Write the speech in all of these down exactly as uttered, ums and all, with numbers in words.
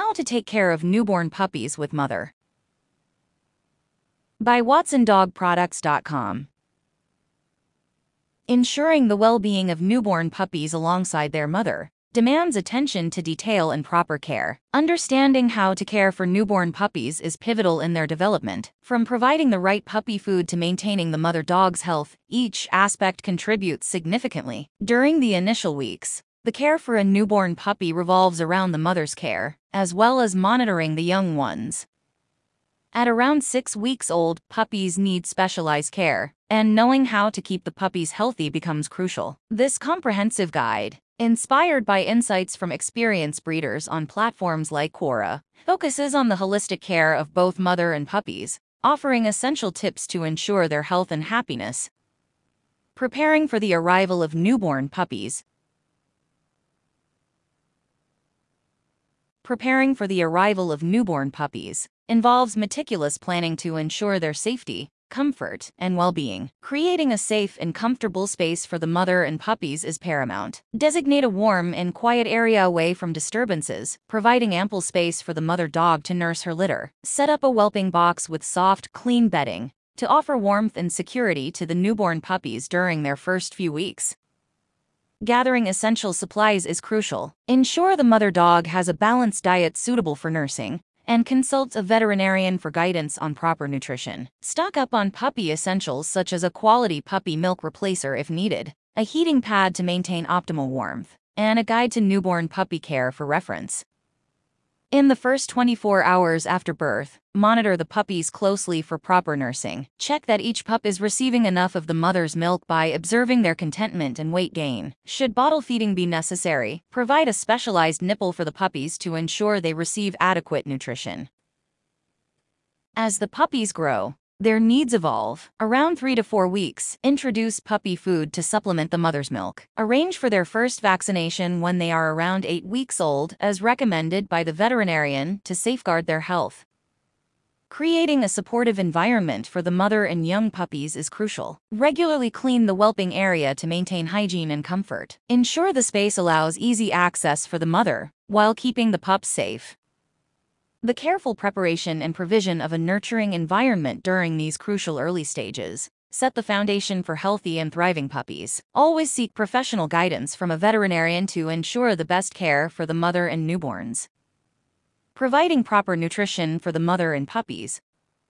How to take care of newborn puppies with mother. By Watson Dog Products dot com. Ensuring the well-being of newborn puppies alongside their mother demands attention to detail and proper care. Understanding how to care for newborn puppies is pivotal in their development. From providing the right puppy food to maintaining the mother dog's health, each aspect contributes significantly. During the initial weeks, the care for a newborn puppy revolves around the mother's care, as well as monitoring the young ones. At around six weeks old, puppies need specialized care, and knowing how to keep the puppies healthy becomes crucial. This comprehensive guide, inspired by insights from experienced breeders on platforms like Quora, focuses on the holistic care of both mother and puppies, offering essential tips to ensure their health and happiness. Preparing for the arrival of newborn puppies. Preparing for the arrival of newborn puppies involves meticulous planning to ensure their safety, comfort, and well-being. Creating a safe and comfortable space for the mother and puppies is paramount. Designate a warm and quiet area away from disturbances, providing ample space for the mother dog to nurse her litter. Set up a whelping box with soft, clean bedding to offer warmth and security to the newborn puppies during their first few weeks. Gathering essential supplies is crucial. Ensure the mother dog has a balanced diet suitable for nursing, and consult a veterinarian for guidance on proper nutrition. Stock up on puppy essentials such as a quality puppy milk replacer if needed, a heating pad to maintain optimal warmth, and a guide to newborn puppy care for reference. In the first twenty-four hours after birth, monitor the puppies closely for proper nursing. Check that each pup is receiving enough of the mother's milk by observing their contentment and weight gain. Should bottle feeding be necessary, provide a specialized nipple for the puppies to ensure they receive adequate nutrition. As the puppies grow, their needs evolve. Around three to four weeks, introduce puppy food to supplement the mother's milk. Arrange for their first vaccination when they are around eight weeks old, as recommended by the veterinarian to safeguard their health. Creating a supportive environment for the mother and young puppies is crucial. Regularly clean the whelping area to maintain hygiene and comfort. Ensure the space allows easy access for the mother, while keeping the pups safe. The careful preparation and provision of a nurturing environment during these crucial early stages set the foundation for healthy and thriving puppies. Always seek professional guidance from a veterinarian to ensure the best care for the mother and newborns. Providing proper nutrition for the mother and puppies.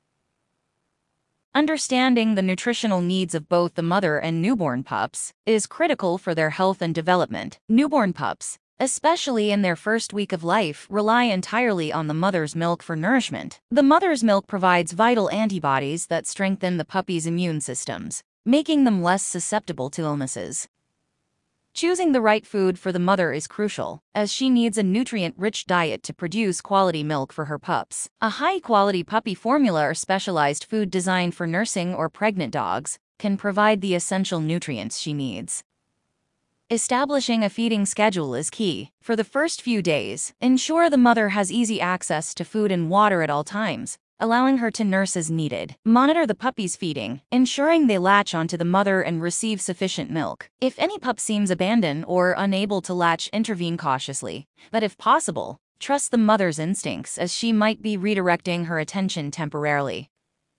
Understanding the nutritional needs of both the mother and newborn pups is critical for their health and development. Newborn pups, especially in their first week of life, rely entirely on the mother's milk for nourishment. The mother's milk provides vital antibodies that strengthen the puppy's immune systems, making them less susceptible to illnesses. Choosing the right food for the mother is crucial, as she needs a nutrient-rich diet to produce quality milk for her pups. A high-quality puppy formula or specialized food designed for nursing or pregnant dogs can provide the essential nutrients she needs. Establishing a feeding schedule is key. For the first few days, ensure the mother has easy access to food and water at all times, allowing her to nurse as needed. Monitor the puppy's feeding, ensuring they latch onto the mother and receive sufficient milk. If any pup seems abandoned or unable to latch, intervene cautiously, but if possible, trust the mother's instincts, as she might be redirecting her attention temporarily.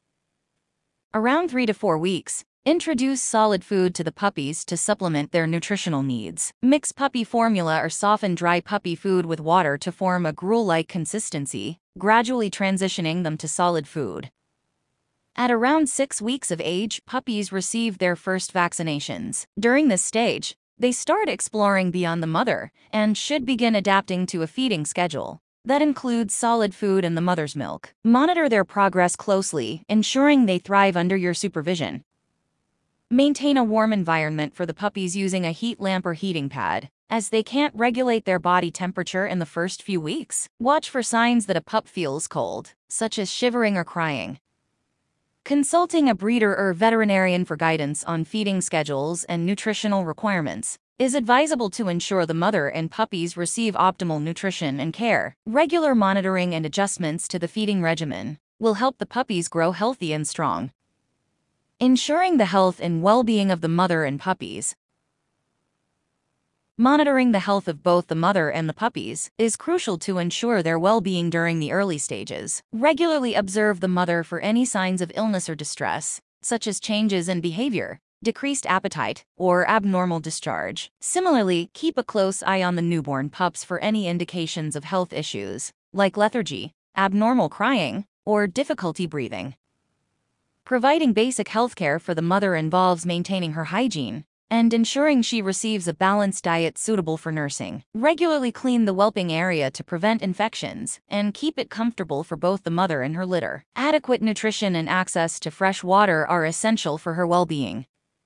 Around three to four weeks, introduce solid food to the puppies to supplement their nutritional needs. Mix puppy formula or soften dry puppy food with water to form a gruel-like consistency, gradually transitioning them to solid food. At around six weeks of age, puppies receive their first vaccinations. During this stage, they start exploring beyond the mother and should begin adapting to a feeding schedule that includes solid food and the mother's milk. Monitor their progress closely, ensuring they thrive under your supervision. Maintain a warm environment for the puppies using a heat lamp or heating pad, as they can't regulate their body temperature in the first few weeks. Watch for signs that a pup feels cold, such as shivering or crying. Consulting a breeder or veterinarian for guidance on feeding schedules and nutritional requirements is advisable to ensure the mother and puppies receive optimal nutrition and care. Regular monitoring and adjustments to the feeding regimen will help the puppies grow healthy and strong. Ensuring the health and well-being of the mother and puppies. Monitoring the health of both the mother and the puppies is crucial to ensure their well-being during the early stages. Regularly observe the mother for any signs of illness or distress, such as changes in behavior, decreased appetite, or abnormal discharge. Similarly, keep a close eye on the newborn pups for any indications of health issues, like lethargy, abnormal crying, or difficulty breathing. Providing basic healthcare for the mother involves maintaining her hygiene and ensuring she receives a balanced diet suitable for nursing. Regularly clean the whelping area to prevent infections and keep it comfortable for both the mother and her litter. Adequate nutrition and access to fresh water are essential for her well-being.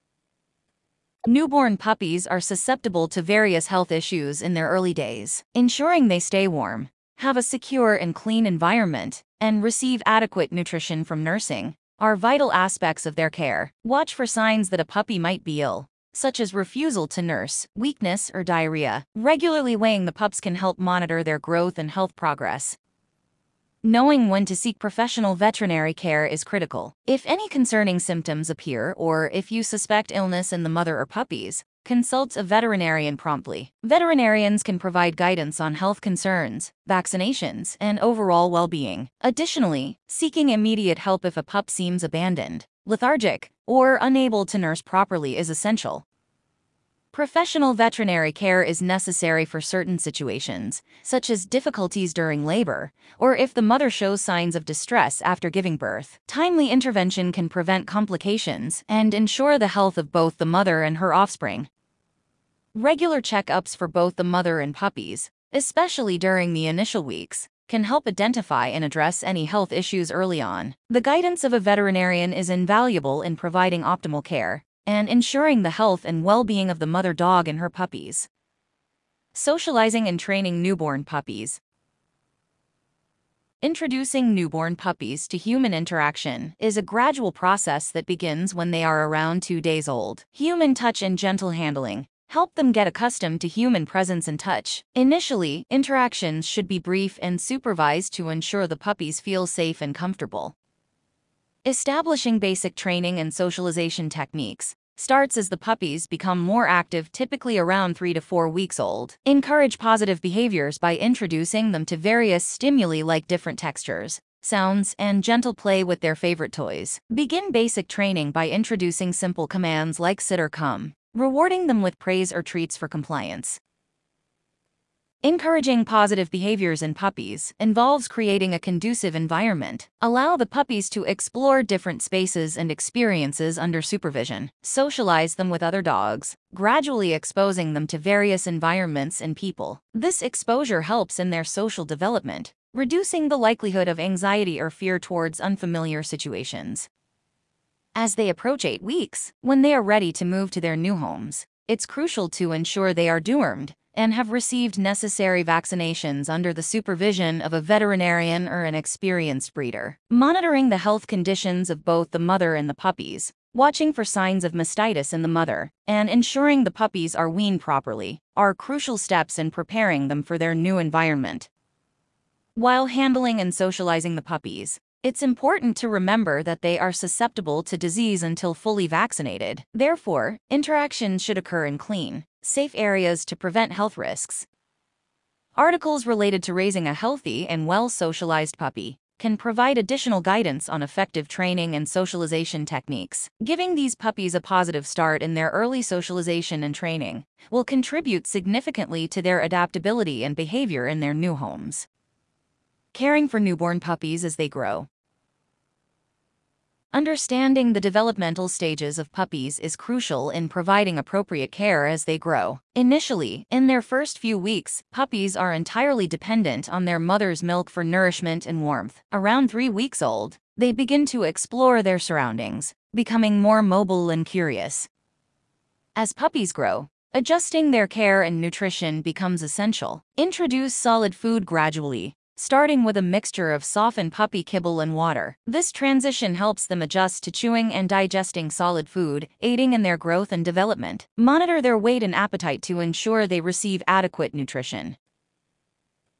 Newborn puppies are susceptible to various health issues in their early days. Ensuring they stay warm, have a secure and clean environment, and receive adequate nutrition from nursing are vital aspects of their care. Watch for signs that a puppy might be ill, such as refusal to nurse, weakness, or diarrhea. Regularly weighing the pups can help monitor their growth and health progress. Knowing when to seek professional veterinary care is critical. If any concerning symptoms appear or if you suspect illness in the mother or puppies, consult a veterinarian promptly. Veterinarians can provide guidance on health concerns, vaccinations, and overall well-being. Additionally, seeking immediate help if a pup seems abandoned, lethargic, or unable to nurse properly is essential. Professional veterinary care is necessary for certain situations, such as difficulties during labor, or if the mother shows signs of distress after giving birth. Timely intervention can prevent complications and ensure the health of both the mother and her offspring. Regular checkups for both the mother and puppies, especially during the initial weeks, can help identify and address any health issues early on. The guidance of a veterinarian is invaluable in providing optimal care and ensuring the health and well-being of the mother dog and her puppies. Socializing and training newborn puppies. Introducing newborn puppies to human interaction is a gradual process that begins when they are around two days old. Human touch and gentle handling help them get accustomed to human presence and touch. Initially, interactions should be brief and supervised to ensure the puppies feel safe and comfortable. Establishing basic training and socialization techniques starts as the puppies become more active, typically around three to four weeks old. Encourage positive behaviors by introducing them to various stimuli like different textures, sounds, and gentle play with their favorite toys. Begin basic training by introducing simple commands like sit or come, rewarding them with praise or treats for compliance. Encouraging positive behaviors in puppies involves creating a conducive environment. Allow the puppies to explore different spaces and experiences under supervision. Socialize them with other dogs, gradually exposing them to various environments and people. This exposure helps in their social development, reducing the likelihood of anxiety or fear towards unfamiliar situations. As they approach eight weeks, when they are ready to move to their new homes, it's crucial to ensure they are dewormed and have received necessary vaccinations under the supervision of a veterinarian or an experienced breeder. Monitoring the health conditions of both the mother and the puppies, watching for signs of mastitis in the mother, and ensuring the puppies are weaned properly are crucial steps in preparing them for their new environment. While handling and socializing the puppies, it's important to remember that they are susceptible to disease until fully vaccinated. Therefore, interactions should occur in clean, safe areas to prevent health risks. Articles related to raising a healthy and well-socialized puppy can provide additional guidance on effective training and socialization techniques. Giving these puppies a positive start in their early socialization and training will contribute significantly to their adaptability and behavior in their new homes. Caring for newborn puppies as they grow. Understanding the developmental stages of puppies is crucial in providing appropriate care as they grow. Initially, in their first few weeks, puppies are entirely dependent on their mother's milk for nourishment and warmth. Around three weeks old, they begin to explore their surroundings, becoming more mobile and curious. As puppies grow, adjusting their care and nutrition becomes essential. Introduce solid food gradually, starting with a mixture of softened puppy kibble and water. This transition helps them adjust to chewing and digesting solid food, aiding in their growth and development. Monitor their weight and appetite to ensure they receive adequate nutrition.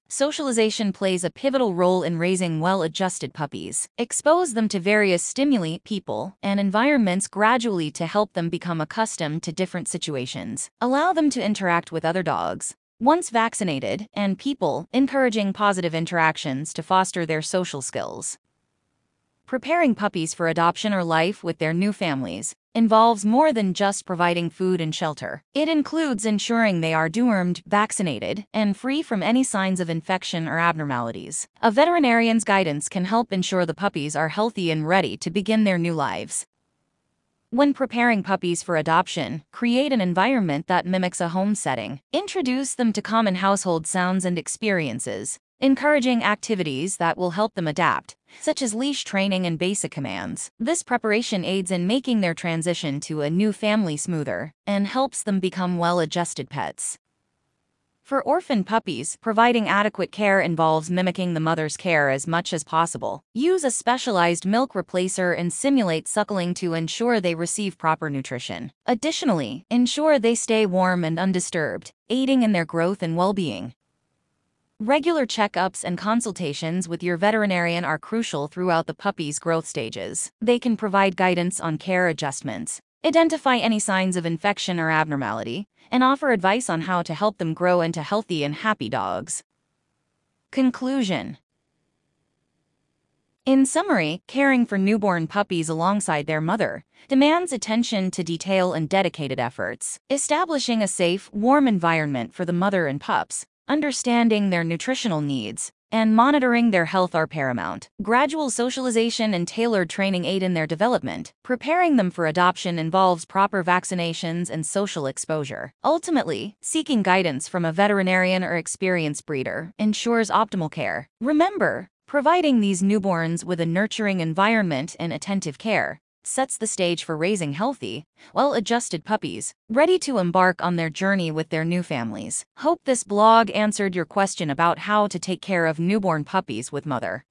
Socialization plays a pivotal role in raising well-adjusted puppies. Expose them to various stimuli, people, and environments gradually to help them become accustomed to different situations. Allow them to interact with other dogs, once vaccinated, and people, encouraging positive interactions to foster their social skills. Preparing puppies for adoption or life with their new families involves more than just providing food and shelter. It includes ensuring they are dewormed, vaccinated, and free from any signs of infection or abnormalities. A veterinarian's guidance can help ensure the puppies are healthy and ready to begin their new lives. When preparing puppies for adoption, create an environment that mimics a home setting. Introduce them to common household sounds and experiences, encouraging activities that will help them adapt, such as leash training and basic commands. This preparation aids in making their transition to a new family smoother and helps them become well-adjusted pets. For orphan puppies, providing adequate care involves mimicking the mother's care as much as possible. Use a specialized milk replacer and simulate suckling to ensure they receive proper nutrition. Additionally, ensure they stay warm and undisturbed, aiding in their growth and well-being. Regular checkups and consultations with your veterinarian are crucial throughout the puppy's growth stages. They can provide guidance on care adjustments, identify any signs of infection or abnormality, and offer advice on how to help them grow into healthy and happy dogs. Conclusion. In summary, caring for newborn puppies alongside their mother demands attention to detail and dedicated efforts. Establishing a safe, warm environment for the mother and pups, understanding their nutritional needs, and monitoring their health are paramount. Gradual socialization and tailored training aid in their development. Preparing them for adoption involves proper vaccinations and social exposure. Ultimately, seeking guidance from a veterinarian or experienced breeder ensures optimal care. Remember, providing these newborns with a nurturing environment and attentive care sets the stage for raising healthy, well-adjusted puppies, ready to embark on their journey with their new families. Hope this blog answered your question about how to take care of newborn puppies with mother.